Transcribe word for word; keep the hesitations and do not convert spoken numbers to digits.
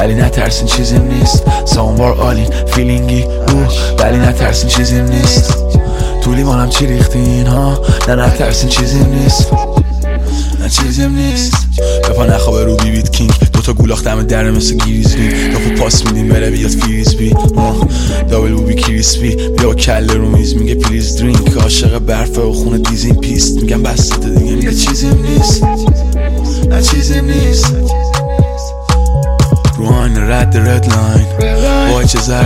ولی نترسین چیزیم نیست. ساموار آلین فیلینگی اوه ولی نترسین چیزیم نیست. تو لیوانم چی ریختین ها؟ نه نترسین چیزیم نیست. نه چیزیم نیست. بپا نخوابه رو بی بیت کینگ، دوتا گولاخ دم دره مثل گریزبی. دافو پاس میدیم بره بیاد فریزبی. دابل بوبی کریسپی بیا با کله رو میز میگه پلیز درینک. عاشق برفه و خونه دیزین پیست میگم بسته دیگه میگه چیزیم نیست. نه چیزیم نیست. رو آینه رد رد لاین وای چه